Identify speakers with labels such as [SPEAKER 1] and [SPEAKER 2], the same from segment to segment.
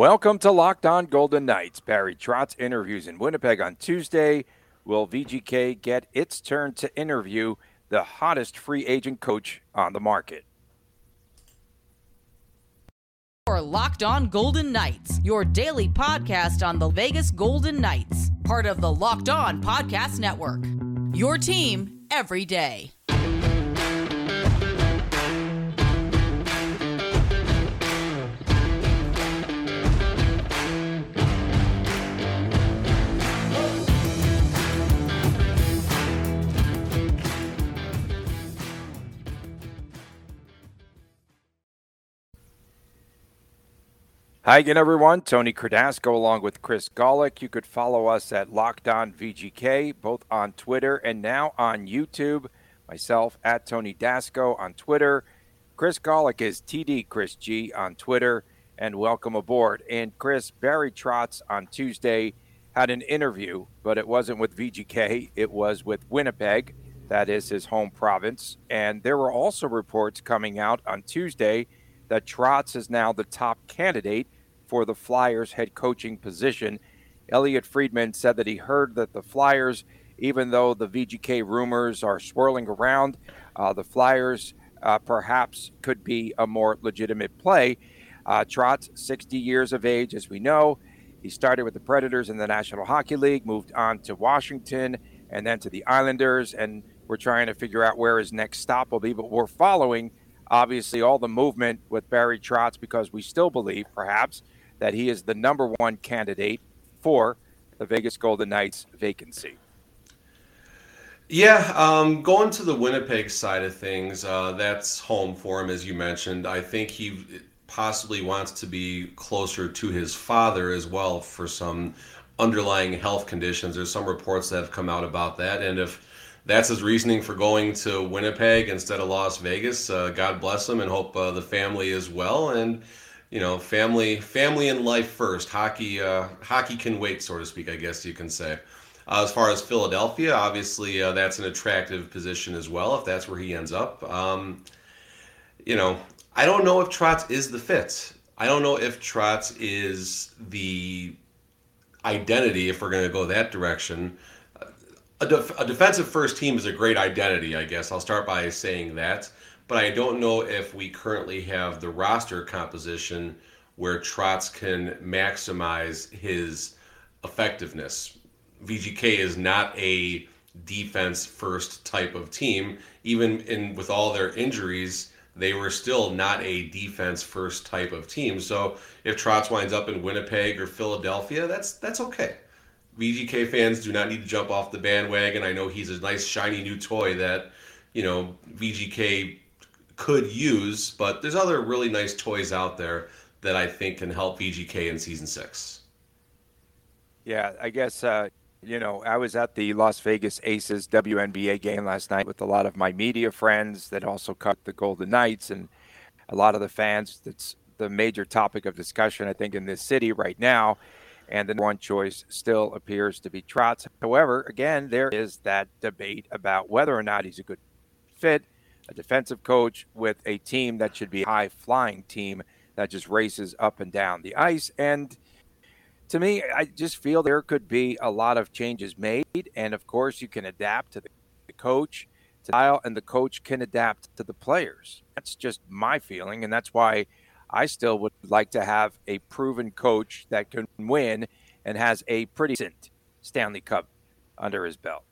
[SPEAKER 1] Welcome to Locked On Golden Knights. Barry Trotz interviews in Winnipeg on Tuesday. Will VGK get its turn to interview the hottest free agent coach on the market?
[SPEAKER 2] For Locked On Golden Knights, your daily podcast on the Vegas Golden Knights, part of the Locked On Podcast Network. Your team every day.
[SPEAKER 1] Hi again, everyone. Tony Cardasco along with Chris Golick. You could follow us at Locked On VGK, both on Twitter and now on YouTube. Myself at Tony Dasco on Twitter. Chris Golick is TD Chris G on Twitter. And welcome aboard. And Chris, Barry Trotz on Tuesday had an interview, but it wasn't with VGK. It was with Winnipeg. That is his home province. And there were also reports coming out on Tuesday that Trotz is now the top candidate for the Flyers head coaching position. Elliot Friedman said that he heard that the Flyers, even though the VGK rumors are swirling around, the Flyers perhaps could be a more legitimate play. Trotz, 60 years of age, as we know. He started with the Predators in the National Hockey League, moved on to Washington, and then to the Islanders, and we're trying to figure out where his next stop will be, but we're following obviously all the movement with Barry Trotz because we still believe, perhaps, that he is the number one candidate for the Vegas Golden Knights vacancy.
[SPEAKER 3] Yeah, going to the Winnipeg side of things, that's home for him, as you mentioned. I think he possibly wants to be closer to his father as well for some underlying health conditions. There's some reports that have come out about that, and if that's his reasoning for going to Winnipeg instead of Las Vegas, God bless him, and hope the family is well. And you know, family and life first. Hockey can wait, so to speak, I guess you can say. As far as Philadelphia, obviously that's an attractive position as well, if that's where he ends up. You know, I don't know if Trotz is the fit. I don't know if Trotz is the identity, if we're going to go that direction. A defensive first team is a great identity, I guess. I'll start by saying that. But I don't know if we currently have the roster composition where Trotz can maximize his effectiveness. VGK is not a defense-first type of team. Even with all their injuries, they were still not a defense-first type of team. So if Trotz winds up in Winnipeg or Philadelphia, that's okay. VGK fans do not need to jump off the bandwagon. I know he's a nice, shiny new toy that, you know, VGK could use, but there's other really nice toys out there that I think can help VGK in Season 6.
[SPEAKER 1] Yeah, I guess, you know, I was at the Las Vegas Aces WNBA game last night with a lot of my media friends that also cover the Golden Knights, and a lot of the fans. That's the major topic of discussion, I think, in this city right now. And the one choice still appears to be Trotz. However, again, there is that debate about whether or not he's a good fit, a defensive coach with a team that should be a high-flying team that just races up and down the ice. And to me, I just feel there could be a lot of changes made. And, of course, you can adapt to the coach style, and the coach can adapt to the players. That's just my feeling, and that's why I still would like to have a proven coach that can win and has a pretty decent Stanley Cup under his belt.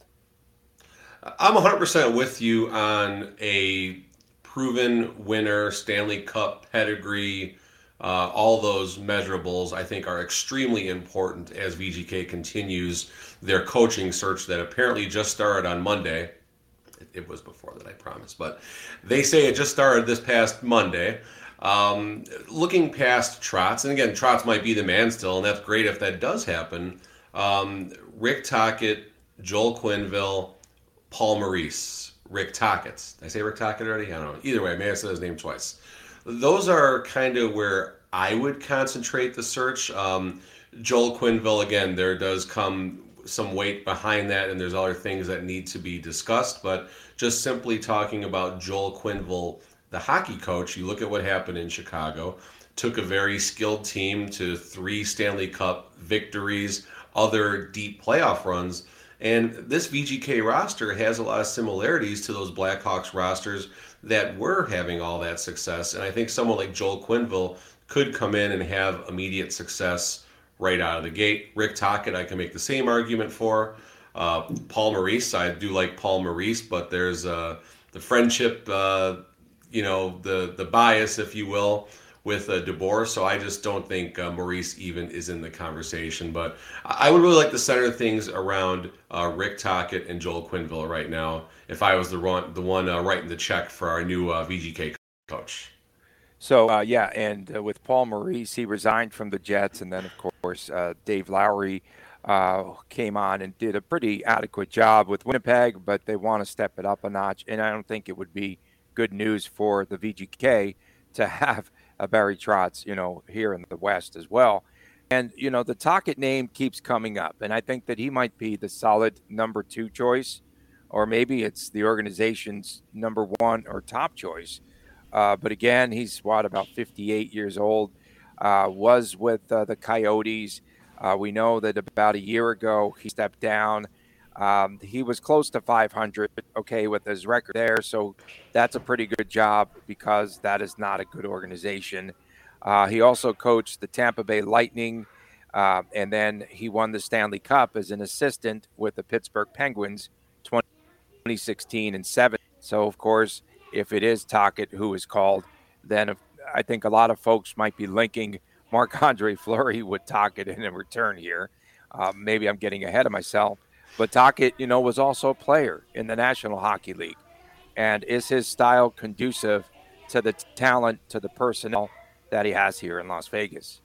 [SPEAKER 3] I'm 100% with you on a proven winner, Stanley Cup pedigree. All those measurables, I think, are extremely important as VGK continues their coaching search that apparently just started on Monday. It was before that, I promise. But they say it just started this past Monday. Looking past Trotz, and again, Trotz might be the man still, and that's great if that does happen. Rick Tocchet, Joel Quenneville, Paul Maurice, Rick Tocchet. Did I say Rick Tocchet already? I don't know. Either way, I may have said his name twice. Those are kind of where I would concentrate the search. Joel Quenneville, again, there does come some weight behind that, and there's other things that need to be discussed. But just simply talking about Joel Quenneville the hockey coach, you look at what happened in Chicago, took a very skilled team to 3 Stanley Cup victories, other deep playoff runs. And this VGK roster has a lot of similarities to those Blackhawks rosters that were having all that success. And I think someone like Joel Quenneville could come in and have immediate success right out of the gate. Rick Tocchet, I can make the same argument for. Paul Maurice, I do like Paul Maurice, but there's the friendship, the bias, if you will, with DeBoer. So I just don't think Maurice even is in the conversation. But I would really like to center things around Rick Tocchet and Joel Quenneville right now if I was the one writing the check for our new VGK coach.
[SPEAKER 1] So, and with Paul Maurice, he resigned from the Jets. And then, of course, Dave Lowry came on and did a pretty adequate job with Winnipeg, but they want to step it up a notch. And I don't think it would be good news for the VGK to have Barry Trotz, here in the West as well. And, the Tocchet name keeps coming up. And I think that he might be the solid number 2 choice, or maybe it's the organization's number 1 or top choice. But again, he's about 58 years old, was with the Coyotes. We know that about a year ago, he stepped down. He was close to 500, with his record there. So that's a pretty good job because that is not a good organization. He also coached the Tampa Bay Lightning, and then he won the Stanley Cup as an assistant with the Pittsburgh Penguins 2016 and 7. So, of course, if it is Tocchet who is called, then I think a lot of folks might be linking Marc-Andre Fleury with Tocchet in a return here. Maybe I'm getting ahead of myself. But Tocchet, was also a player in the National Hockey League. And is his style conducive to the talent, to the personnel that he has here in Las Vegas?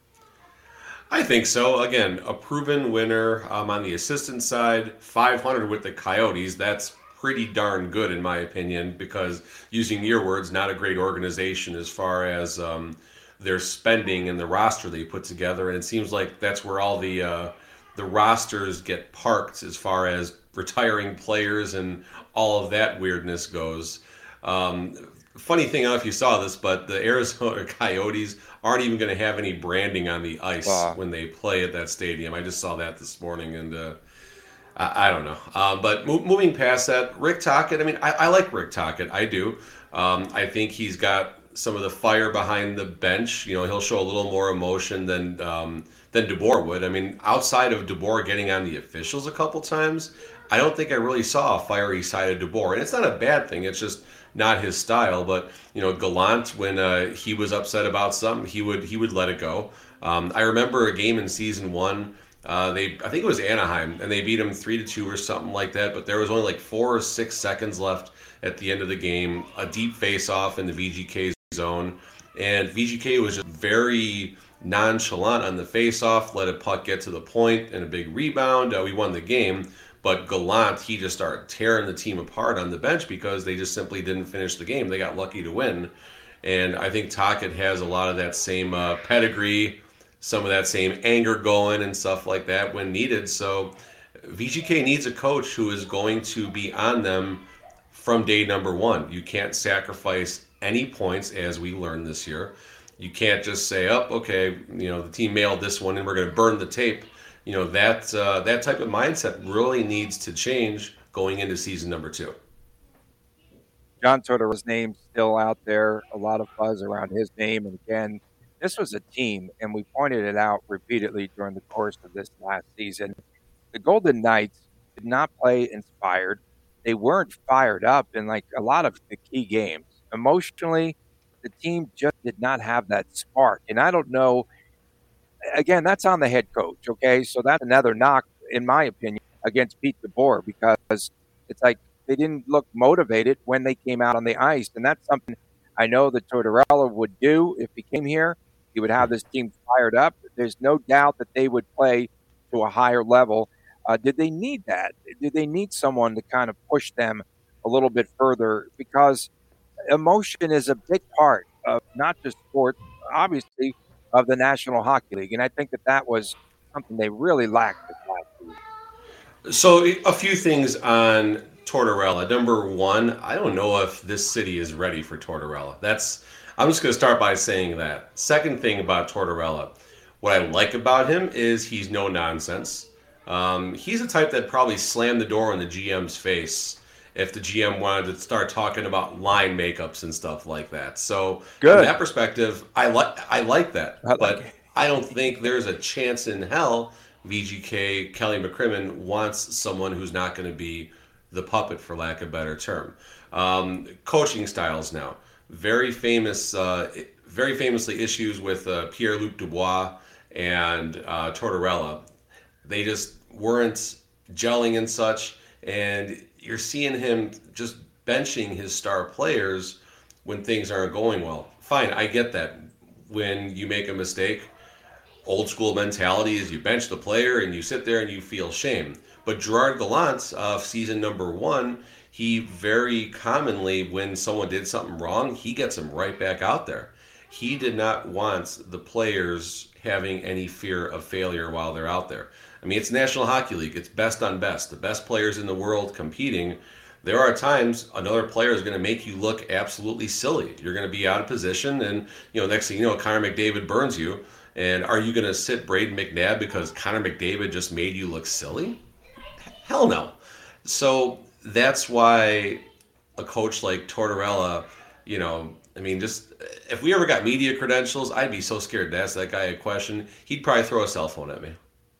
[SPEAKER 3] I think so. Again, a proven winner on the assistant side, 500 with the Coyotes. That's pretty darn good in my opinion because, using your words, not a great organization as far as their spending and the roster they put together. And it seems like that's where all the rosters get parked as far as retiring players and all of that weirdness goes. Funny thing, I don't know if you saw this, but the Arizona Coyotes aren't even going to have any branding on the ice when they play at that stadium. I just saw that this morning, and I don't know. But moving past that, Rick Tocchet, I like Rick Tocchet. I do. I think he's got some of the fire behind the bench. He'll show a little more emotion than DeBoer would. Outside of DeBoer getting on the officials a couple times, I don't think I really saw a fiery side of DeBoer. And it's not a bad thing. It's just not his style. But, Gallant, when he was upset about something, he would let it go. I remember a game in season 1. I think it was Anaheim, and they beat them 3-2 or something like that. But there was only like 4 or 6 seconds left at the end of the game. A deep face-off in the VGK zone, and VGK was just very nonchalant on the face-off. Let a puck get to the point and a big rebound. We won the game, but Gallant, he just started tearing the team apart on the bench because they just simply didn't finish the game. They got lucky to win, and I think Tocchet has a lot of that same pedigree, some of that same anger going and stuff like that when needed. So VGK needs a coach who is going to be on them from day number 1. You can't sacrifice any points, as we learned this year. You can't just say, the team mailed this one and we're going to burn the tape. That type of mindset really needs to change going into season number 2.
[SPEAKER 1] John Tortorella's name still out there, a lot of buzz around his name. And again, this was a team, and we pointed it out repeatedly during the course of this last season. The Golden Knights did not play inspired. They weren't fired up in like a lot of the key games. Emotionally, the team just did not have that spark. And I don't know, again, that's on the head coach, okay? So that's another knock, in my opinion, against Pete DeBoer, because it's like they didn't look motivated when they came out on the ice. And that's something I know that Tortorella would do if he came here. He would have this team fired up. There's no doubt that they would play to a higher level. Did they need that? Did they need someone to kind of push them a little bit further? Because emotion is a big part of not just sport, obviously, of the National Hockey League. And I think that was something they really lacked this last season.
[SPEAKER 3] So a few things on Tortorella, number one, I don't know if this city is ready for Tortorella. I'm just going to start by saying that. Second thing about Tortorella, what I like about him is he's no nonsense. He's the type that probably slammed the door in the GM's face if the GM wanted to start talking about line makeups and stuff like that. So
[SPEAKER 1] Good.
[SPEAKER 3] From that perspective, I like that. But I don't think there's a chance in hell VGK Kelly McCrimmon wants someone who's not going to be the puppet, for lack of a better term. Coaching styles now. Very famously issues with Pierre-Luc Dubois and Tortorella. They just weren't gelling and such, and you're seeing him just benching his star players when things aren't going well. Fine, I get that. When you make a mistake, old school mentality is you bench the player and you sit there and you feel shame. But Gerard Gallant of season number 1, he very commonly, when someone did something wrong, he gets them right back out there. He did not want the players having any fear of failure while they're out there. I mean, it's National Hockey League. It's best on best. The best players in the world competing. There are times another player is going to make you look absolutely silly. You're going to be out of position, and next thing you know, Connor McDavid burns you. And are you going to sit Braden McNabb because Connor McDavid just made you look silly? Hell no. So that's why a coach like Tortorella, just if we ever got media credentials, I'd be so scared to ask that guy a question. He'd probably throw a cell phone at me.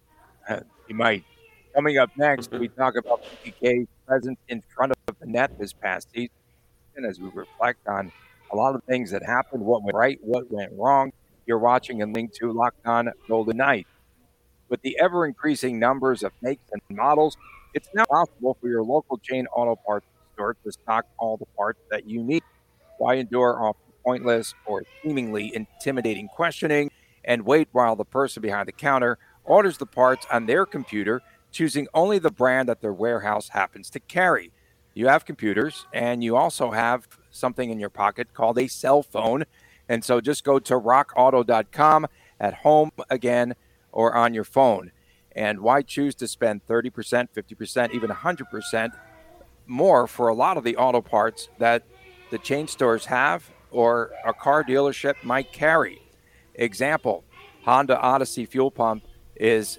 [SPEAKER 1] He might. Coming up next, we talk about VGK's presence in front of the net this past season as we reflect on a lot of things that happened, what went right, what went wrong. You're watching and linked to Locked On Golden Knights. With the ever-increasing numbers of makes and models, it's now possible for your local chain auto parts store to stock all the parts that you need. Why endure off pointless or seemingly intimidating questioning and wait while the person behind the counter orders the parts on their computer, choosing only the brand that their warehouse happens to carry? You have computers, and you also have something in your pocket called a cell phone. And so just go to rockauto.com at home again or on your phone. And why choose to spend 30%, 50%, even 100% more for a lot of the auto parts that the chain stores have or a car dealership might carry? Example, Honda Odyssey fuel pump is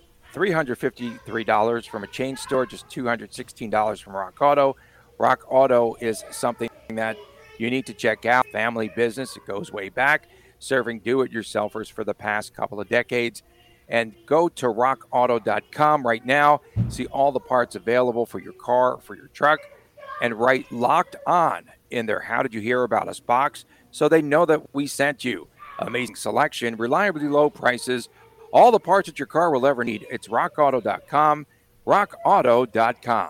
[SPEAKER 1] $353 from a chain store, just $216 from Rock Auto. Rock Auto is something that you need to check out. Family business, it goes way back, serving do-it-yourselfers for the past couple of decades. And go to rockauto.com right now, see all the parts available for your car, for your truck, and write Locked On in their How Did You Hear About Us box so they know that we sent you. Amazing selection, reliably low prices, all the parts that your car will ever need. It's rockauto.com, rockauto.com.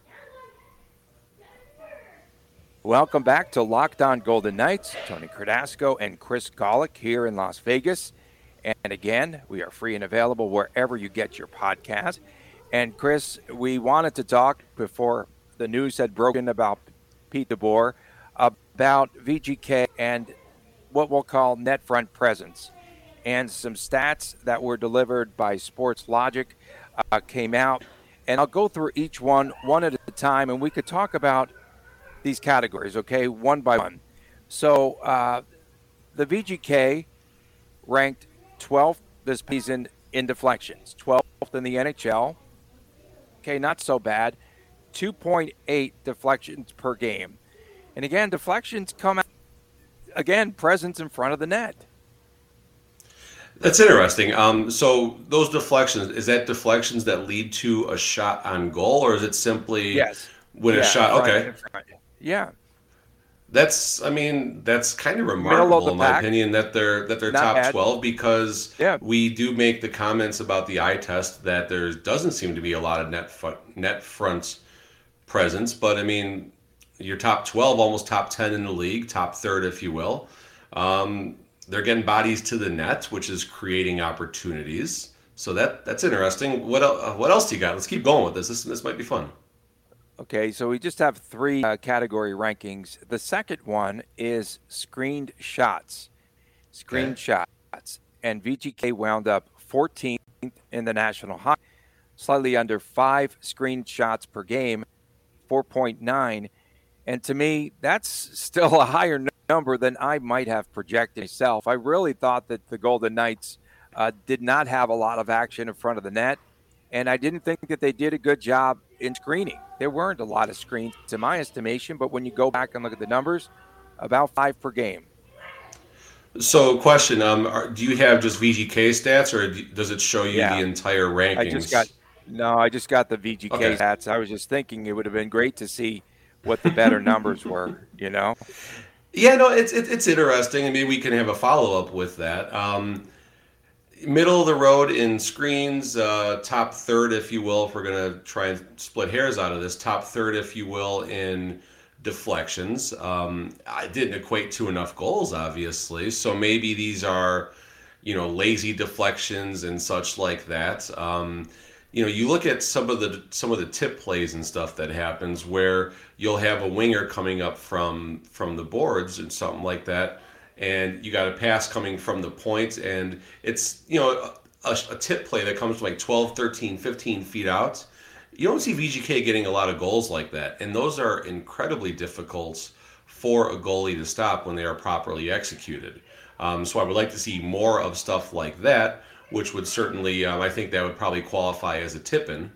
[SPEAKER 1] Welcome back to Locked On Golden Knights. Tony Cardasco and Chris Golick here in Las Vegas. And again, we are free and available wherever you get your podcast. And Chris, we wanted to talk before the news had broken about Pete DeBoer about VGK and what we'll call net front presence. And some stats that were delivered by Sports Logic came out. And I'll go through each one at a time, and we could talk about these categories, okay, one by one. So the VGK ranked 12th this season in deflections, 12th in the NHL. Okay, not so bad. 2.8 deflections per game. And again, deflections come out, again, presence in front of the net.
[SPEAKER 3] That's interesting. So those deflections, is that deflections that lead to a shot on goal, or is it simply when a shot? Okay.
[SPEAKER 1] Yeah.
[SPEAKER 3] That's kind of remarkable in my opinion that they're top bad. 12 because we do make the comments about the eye test that there doesn't seem to be a lot of net front presence, but I mean, you're top 12, almost top 10 in the league, top third, if you will. They're getting bodies to the net, which is creating opportunities. So that's interesting. What else do you got? Let's keep going with this. This might be fun.
[SPEAKER 1] Okay, so we just have three category rankings. The second one is screened shots. Shots. And VGK wound up 14th in the National Hockey, slightly under 5 screened shots per game, 4.9. And to me, that's still a higher number than I might have projected myself. I really thought that the Golden Knights did not have a lot of action in front of the net. And I didn't think that they did a good job in screening. There weren't a lot of screens in my estimation, but when you go back and look at the numbers, about 5 per game.
[SPEAKER 3] So, question: do you have just VGK stats, or does it show you the entire rankings?
[SPEAKER 1] I just got the VGK stats. I was just thinking it would have been great to see what the better numbers were.
[SPEAKER 3] Yeah, no, it's interesting. I mean, we can have a follow up with that. Middle of the road in screens, top third, if you will, if we're going to try and split hairs out of this, top third, if you will, in deflections. I didn't equate to enough goals, obviously. So maybe these are, lazy deflections and such like that. You look at some of the tip plays and stuff that happens where you'll have a winger coming up from the boards and something like that. And you got a pass coming from the point, and it's, a tip play that comes from like 12, 13, 15 feet out. You don't see VGK getting a lot of goals like that. And those are incredibly difficult for a goalie to stop when they are properly executed. So I would like to see more of stuff like that, which would certainly, I think that would probably qualify as a tip-in.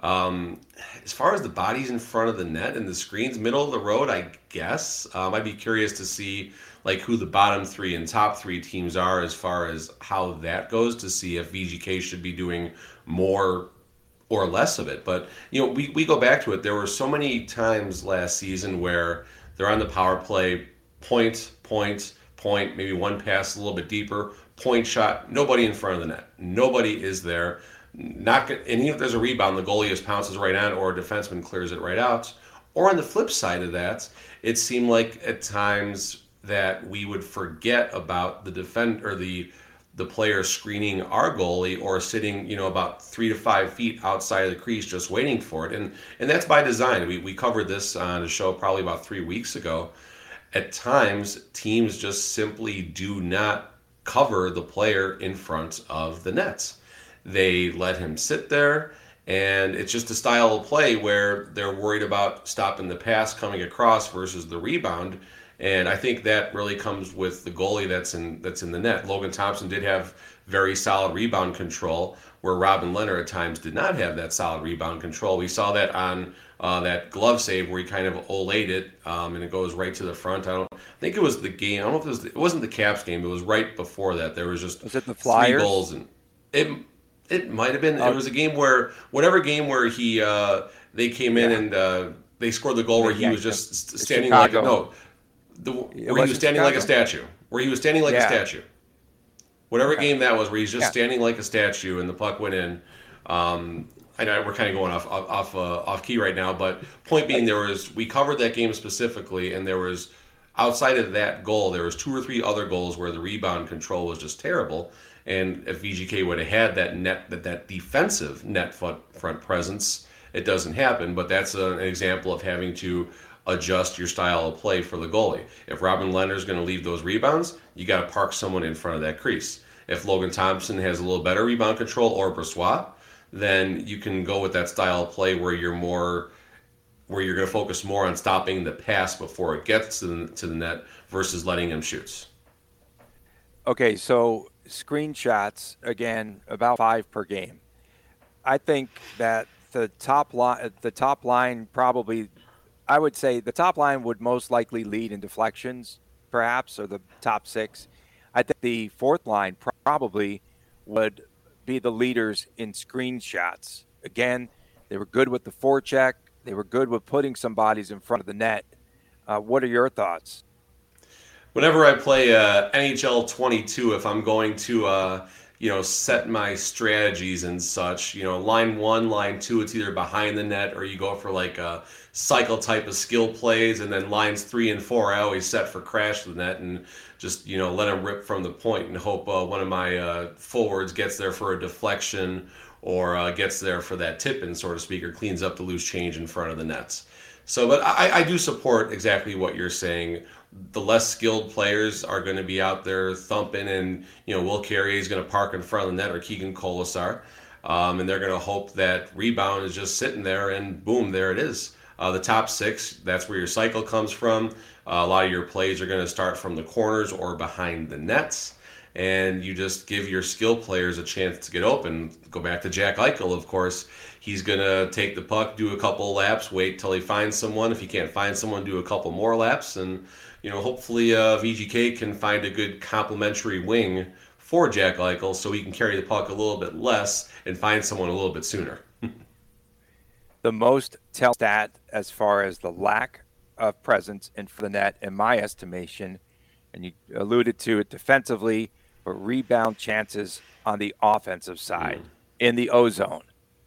[SPEAKER 3] As far as the bodies in front of the net and the screens, middle of the road, I guess. I'd be curious to see who the bottom 3 and top 3 teams are as far as how that goes, to see if VGK should be doing more or less of it. But, we go back to it. There were so many times last season where they're on the power play, point, maybe one pass a little bit deeper, point shot, nobody in front of the net. Nobody is there. And even if there's a rebound, the goalie just pounces right on, or a defenseman clears it right out. Or on the flip side of that, it seemed like at times that we would forget about the the player screening our goalie, or sitting, about 3 to 5 feet outside of the crease just waiting for it. And that's by design. We covered this on a show probably about 3 weeks ago. At times, teams just simply do not cover the player in front of the nets. They let him sit there, and it's just a style of play where they're worried about stopping the pass coming across versus the rebound. And I think that really comes with the goalie that's in the net. Logan Thompson did have very solid rebound control, where Robin Lehner at times did not have that solid rebound control. We saw that on that glove save where he kind of olayed it, and it goes right to the front. I think it was the game. I don't know if it wasn't the Caps game. It was right before that. There was just
[SPEAKER 1] it the Flyers?
[SPEAKER 3] 3 goals, and it might have been. It was a game where he they came in and they scored the goal where he was just standing like he was standing like a statue. Where he was standing like a statue. Whatever game that was, where he's just standing like a statue, and the puck went in. I know we're kind of going off key right now, but point being, we covered that game specifically, and there was, outside of that goal, there was 2 or 3 other goals where the rebound control was just terrible. And if VGK would have had that defensive net front presence, it doesn't happen. But that's an example of having to adjust your style of play for the goalie. If Robin Lehner is going to leave those rebounds, you got to park someone in front of that crease. If Logan Thompson has a little better rebound control, or Brossoit, then you can go with that style of play where you're going to focus more on stopping the pass before it gets to the net versus letting him shoot.
[SPEAKER 1] Okay, so screenshots, again, about 5 per game. I think that the top line probably, I would say the top line would most likely lead in deflections, perhaps, or the top 6. I think the fourth line probably would be the leaders in screenshots. Again, they were good with the forecheck. They were good with putting some bodies in front of the net. What are your thoughts?
[SPEAKER 3] Whenever I play NHL 22, if I'm going to set my strategies and such, line 1, line 2, it's either behind the net, or you go for like a cycle type of skill plays, and then lines 3 and 4 I always set for crash to the net and just let them rip from the point and hope one of my forwards gets there for a deflection, or gets there for that tip-in, so to speak, or cleans up the loose change in front of the nets. So, but I do support exactly what you're saying. The less skilled players are going to be out there thumping, and Will Carrier is going to park in front of the net, or Keegan Colasar, and they're going to hope that rebound is just sitting there, and boom, there it is. The top 6, that's where your cycle comes from. A lot of your plays are going to start from the corners or behind the nets, and you just give your skill players a chance to get open. Go back to Jack Eichel, of course. He's going to take the puck, do a couple laps, wait till he finds someone. If he can't find someone, do a couple more laps, and hopefully VGK can find a good complementary wing for Jack Eichel so he can carry the puck a little bit less and find someone a little bit sooner.
[SPEAKER 1] The most tell stat as far as the lack of presence in the net, in my estimation, and you alluded to it defensively, but rebound chances on the offensive side in the O-zone.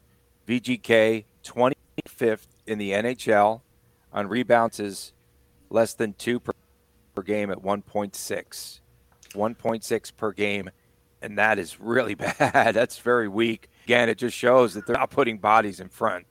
[SPEAKER 1] VGK 25th in the NHL on rebounds is less than 2 per game at 1.6. 1.6 per game, and that is really bad. That's very weak. Again, it just shows that they're not putting bodies in front.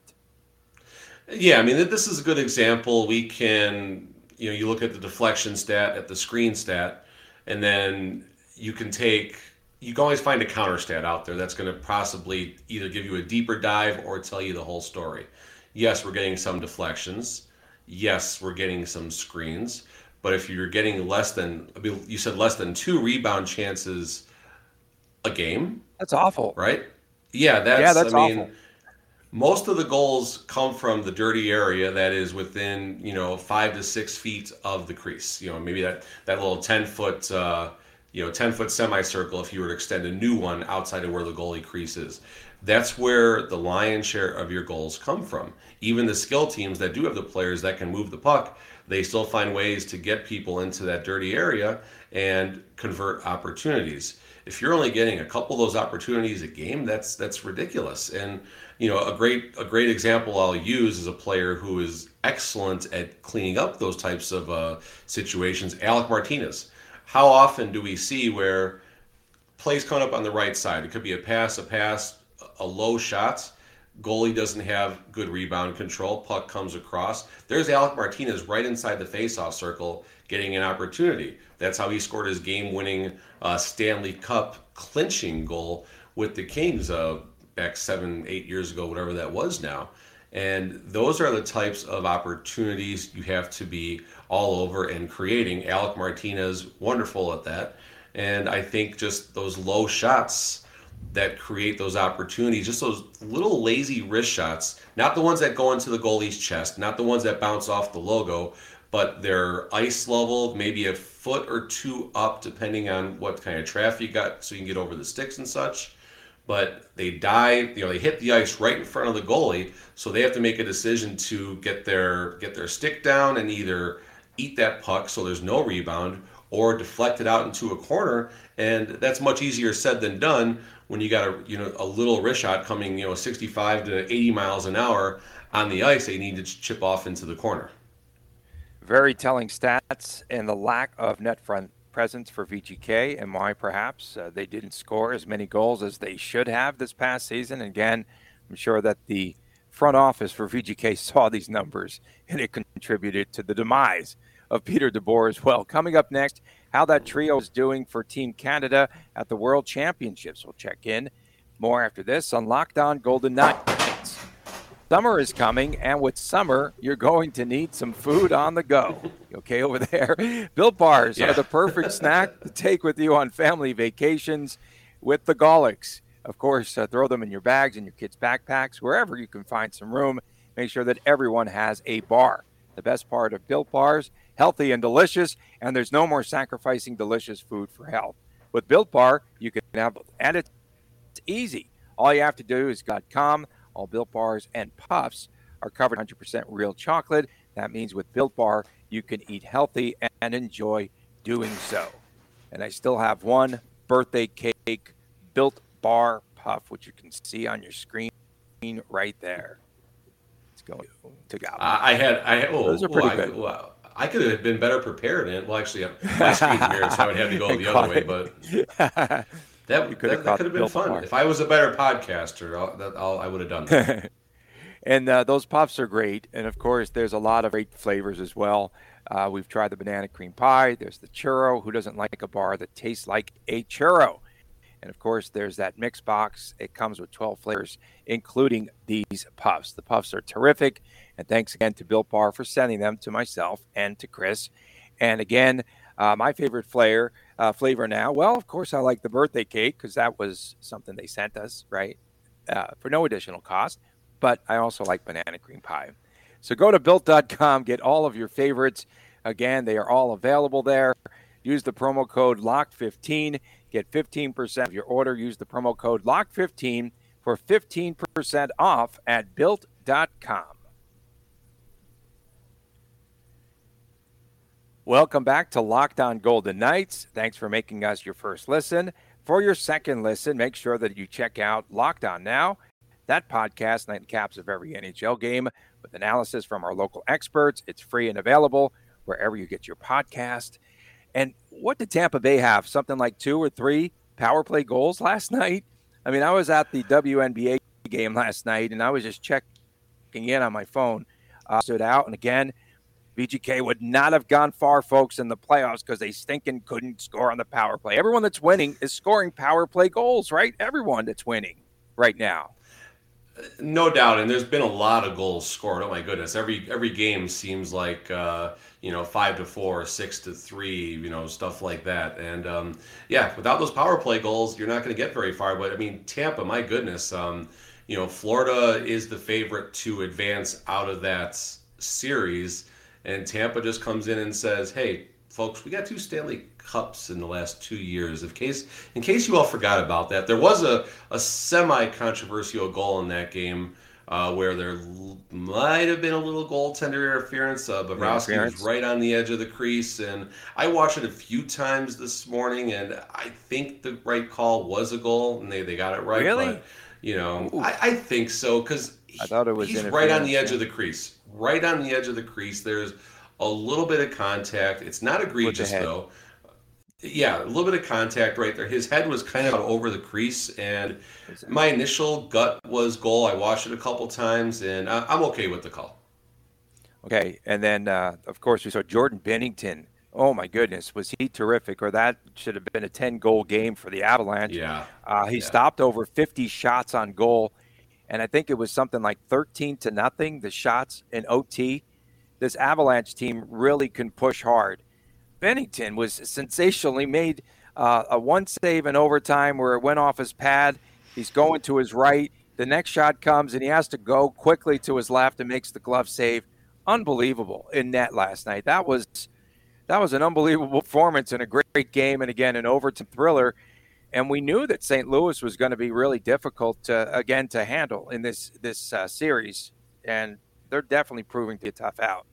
[SPEAKER 3] Yeah, I mean, this is a good example. We can, you look at the deflection stat, at the screen stat, and then you can always find a counter stat out there that's going to possibly either give you a deeper dive or tell you the whole story. Yes, we're getting some deflections. Yes, we're getting some screens. But if you're getting you said less than 2 rebound chances a game.
[SPEAKER 1] That's awful.
[SPEAKER 3] Right? Yeah, that's
[SPEAKER 1] awful.
[SPEAKER 3] Most of the goals come from the dirty area that is within, 5 to 6 feet of the crease. Maybe that little 10-foot, 10-foot semicircle if you were to extend a new one outside of where the goalie crease is. That's where the lion's share of your goals come from. Even the skill teams that do have the players that can move the puck, they still find ways to get people into that dirty area and convert opportunities. If you're only getting a couple of those opportunities a game, that's ridiculous. And a great example I'll use is a player who is excellent at cleaning up those types of situations, Alec Martinez. How often do we see where plays come up on the right side? It could be a pass, a low shot. Goalie doesn't have good rebound control. Puck comes across. There's Alec Martinez right inside the faceoff circle getting an opportunity. That's how he scored his game-winning Stanley Cup clinching goal with the Kings back 7-8 years ago, whatever that was now. And those are the types of opportunities you have to be all over and creating. Alec Martinez, wonderful at that. And I think just those low shots that create those opportunities, just those little lazy wrist shots, not the ones that go into the goalie's chest, not the ones that bounce off the logo, but they're ice level, maybe a foot or 2 up, depending on what kind of traffic you got, so you can get over the sticks and such. But they dive, they hit the ice right in front of the goalie, so they have to make a decision to get their stick down and either eat that puck so there's no rebound, or deflect it out into a corner, and that's much easier said than done when you got a little wrist shot coming 65 to 80 miles an hour on the ice. They need to chip off into the corner.
[SPEAKER 1] Very telling stats, and the lack of net front presence for VGK, and why perhaps they didn't score as many goals as they should have this past season. Again, I'm sure that the front office for VGK saw these numbers, and it contributed to the demise of Peter DeBoer as well. Coming up next, how that trio is doing for Team Canada at the World Championships. We'll check in more after this on Locked On Golden Knights. Summer is coming, and with summer, you're going to need some food on the go. Okay, over there? Built Bars are the perfect snack to take with you on family vacations with the Golics. Of course, throw them in your bags, in your kids' backpacks, wherever you can find some room. Make sure that everyone has a bar. The best part of Built Bars, healthy and delicious, and there's no more sacrificing delicious food for health. With Built Bar, you can have both, and it's easy. All you have to do is .com. All Built Bars and Puffs are covered 100% real chocolate. That means with Built Bar, you can eat healthy and enjoy doing so. And I still have one birthday cake Built Bar Puff, which you can see on your screen right there. Let's go to Goblin.
[SPEAKER 3] Those are pretty good. I could have been better prepared in it. Well, actually, my screen's mirrored, so I would have to go the other way. But that could have been fun. Bar. If I was a better podcaster, I would have done that.
[SPEAKER 1] And those puffs are great. And, of course, there's a lot of great flavors as well. We've tried the banana cream pie. There's the churro. Who doesn't like a bar that tastes like a churro? And of course, there's that mix box. It comes with 12 flavors, including these puffs. The puffs are terrific. And thanks again to Built Bar for sending them to myself and to Chris. And again, my favorite flavor now, well, of course, I like the birthday cake because that was something they sent us, right, for no additional cost. But I also like banana cream pie. So go to Built.com, get all of your favorites. Again, they are all available there. Use the promo code LOCK15. Get 15% of your order. Use the promo code LOCK15 for 15% off at Built.com. Welcome back to Locked On Golden Knights. Thanks for making us your first listen. For your second listen, make sure that you check out Locked On Now. That podcast, night caps of every NHL game with analysis from our local experts. It's free and available wherever you get your podcast. And what did Tampa Bay have? Something like 2 or 3 power play goals last night? I mean, I was at the WNBA game last night, and I was just checking in on my phone. Stood out, and again, VGK would not have gone far, folks, in the playoffs because they stinking couldn't score on the power play. Everyone that's winning is scoring power play goals, right? Everyone that's winning right now.
[SPEAKER 3] No doubt, and there's been a lot of goals scored. Oh my goodness, every game seems like 5-4, 6-3, stuff like that. And without those power play goals, you're not going to get very far. But I mean, Tampa, my goodness, Florida is the favorite to advance out of that series, and Tampa just comes in and says, "Hey, folks, we got 2 Stanley Cups in the last 2 years. In case you all forgot about that, there was a semi-controversial goal in that game where there might have been a little goaltender interference. Bobrovsky was right on the edge of the crease, and I watched it a few times this morning, and I think the right call was a goal, and they got it right.
[SPEAKER 1] Really?
[SPEAKER 3] But I think so because he's right on the edge of the crease. Right on the edge of the crease. There's a little bit of contact. It's not egregious, though. Yeah, a little bit of contact right there. His head was kind of over the crease, and my initial gut was goal. I watched it a couple times, and I'm okay with the call.
[SPEAKER 1] Okay, and then, of course, we saw Jordan Binnington. Oh, my goodness, was he terrific, or that should have been a 10-goal game for the Avalanche.
[SPEAKER 3] Yeah.
[SPEAKER 1] He stopped over 50 shots on goal, and I think it was something like 13-0, the shots in OT. This Avalanche team really can push hard. Binnington was sensationally made a one save in overtime where it went off his pad. He's going to his right. The next shot comes, and he has to go quickly to his left and makes the glove save. Unbelievable in net last night. That was an unbelievable performance and a great game, and again, an overtime thriller. And we knew that St. Louis was going to be really difficult to handle in this series, and they're definitely proving to be a tough out.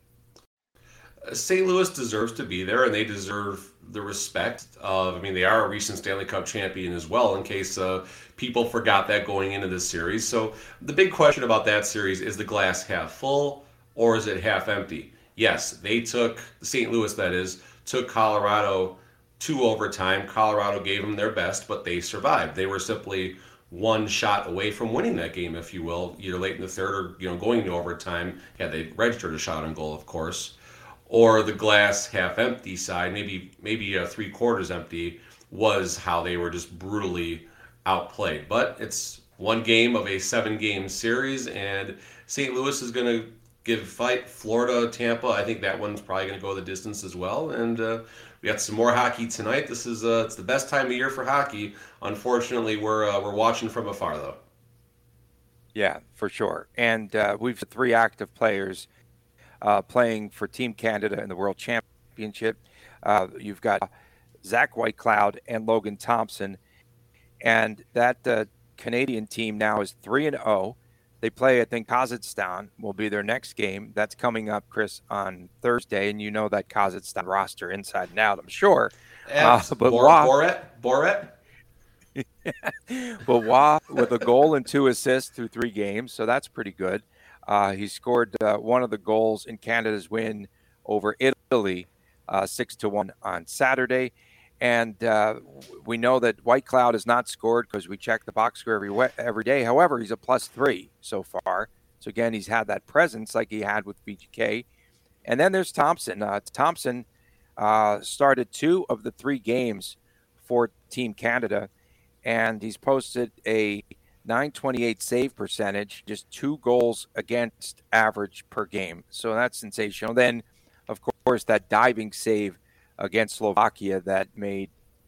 [SPEAKER 3] St. Louis deserves to be there, and they deserve the respect of, they are a recent Stanley Cup champion as well, in case people forgot that going into this series. So the big question about that series, is the glass half full or is it half empty? Yes, they took, St. Louis that is, took Colorado to overtime. Colorado gave them their best, but they survived. They were simply one shot away from winning that game, if you will, either late in the third or going to overtime. Yeah, they registered a shot on goal, of course. Or the glass half empty side, maybe 3/4 empty, was how they were just brutally outplayed. But it's one game of a 7-game series, and St. Louis is going to give a fight. Florida, Tampa, I think that one's probably going to go the distance as well. And we got some more hockey tonight. This is it's the best time of year for hockey. Unfortunately, we're watching from afar, though.
[SPEAKER 1] Yeah, for sure. And we've 3 active players playing for Team Canada in the World Championship. You've got Zach Whitecloud and Logan Thompson. And that Canadian team now is 3-0. They play, I think, Kazakhstan will be their next game. That's coming up, Chris, on Thursday. And you know that Kazakhstan roster inside and out, I'm sure.
[SPEAKER 3] But Borat?
[SPEAKER 1] But Wah with a goal and 2 assists through 3 games, so that's pretty good. He scored one of the goals in Canada's win over Italy 6-1 on Saturday. And we know that Whitecloud has not scored because we check the box score every day. However, he's a +3 so far. So, again, he's had that presence like he had with VGK. And then there's Thompson. Thompson started 2 of the 3 games for Team Canada. and he's posted a 928 save percentage, just 2 goals against average per game. So that's sensational. Then, of course, that diving save against Slovakia that made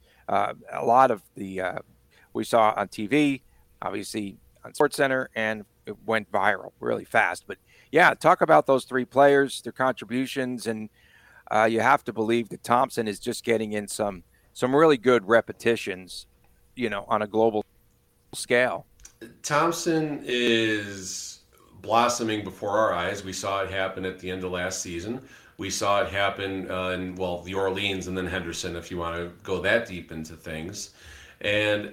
[SPEAKER 1] a lot of the we saw on TV, obviously on SportsCenter, and it went viral really fast. But yeah, talk about those 3 players, their contributions, and you have to believe that Thompson is just getting in some really good repetitions, on a global scale.
[SPEAKER 3] Thompson is blossoming before our eyes. We saw it happen at the end of last season. We saw it happen in the Orleans and then Henderson, if you want to go that deep into things. And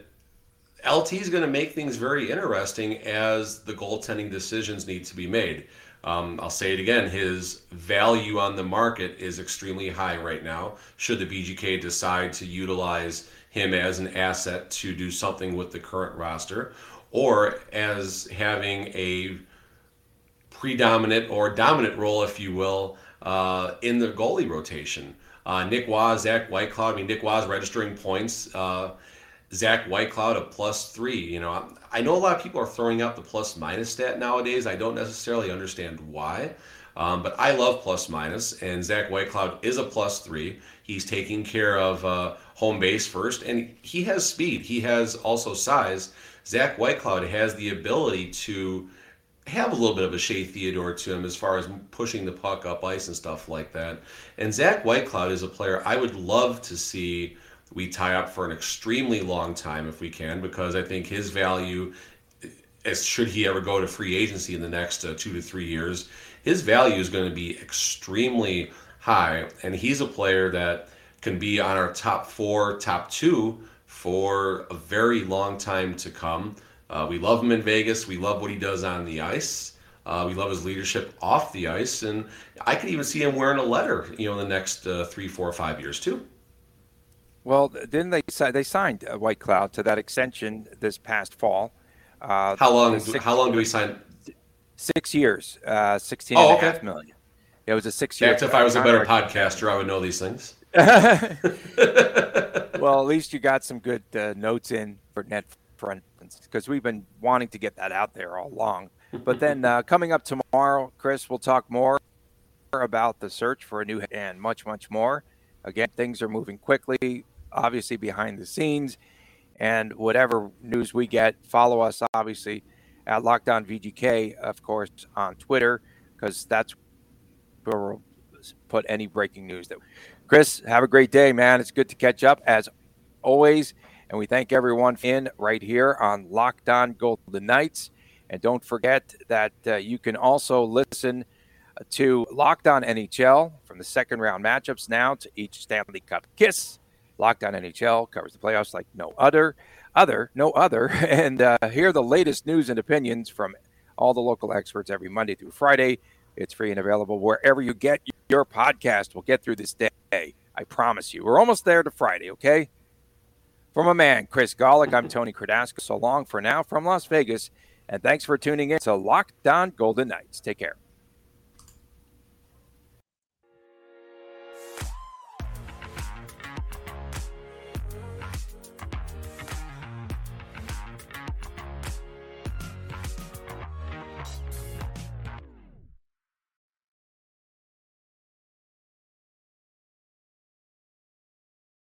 [SPEAKER 3] LT is going to make things very interesting as the goaltending decisions need to be made. I'll say it again, his value on the market is extremely high right now. Should the VGK decide to utilize him as an asset to do something with the current roster, or as having a predominant or dominant role, if you will, in the goalie rotation. Nick Waugh, Zach Whitecloud. I mean, Nick Waugh's registering points. Zach Whitecloud, a +3. I know a lot of people are throwing out the plus-minus stat nowadays. I don't necessarily understand why. But I love plus-minus, and Zach Whitecloud is a +3. He's taking care of home base first, and he has speed. He has also size. Zach Whitecloud has the ability to have a little bit of a Shea Theodore to him as far as pushing the puck up ice and stuff like that. And Zach Whitecloud is a player I would love to see we tie up for an extremely long time if we can, because I think his value, as should he ever go to free agency in the next 2 to 3 years, his value is going to be extremely high. And he's a player that can be on our top 4, top 2 for a very long time to come. We love him in Vegas. We love what he does on the ice. We love his leadership off the ice. And I could even see him wearing a letter, in the next 3, 4, 5 years too.
[SPEAKER 1] Well, didn't they signed Whitecloud to that extension this past fall?
[SPEAKER 3] How long do we sign?
[SPEAKER 1] 6 years, 16.5 million. It was a 6-year.
[SPEAKER 3] If I was a better podcaster, I would know these things.
[SPEAKER 1] Well, at least you got some good notes in for net front, because we've been wanting to get that out there all along. But then coming up tomorrow, Chris, we'll talk more about the search for a new head and much, much more. Again, things are moving quickly, obviously behind the scenes. And whatever news we get, follow us, obviously, at Locked On VGK, of course, on Twitter, because that's where we'll put any breaking news. Chris, have a great day, man. It's good to catch up, as always. And we thank everyone in right here on Locked On Golden Knights. And don't forget that you can also listen to Locked On NHL from the second round matchups now to each Stanley Cup kiss. Locked On NHL covers the playoffs like no other. And hear the latest news and opinions from all the local experts every Monday through Friday. It's free and available wherever you get your podcast. We'll get through this day. I promise you. We're almost there to Friday, okay? For my man, Chris Golick, I'm Tony Kradasco. So long for now from Las Vegas. And thanks for tuning in to Locked On Golden Knights. Take care.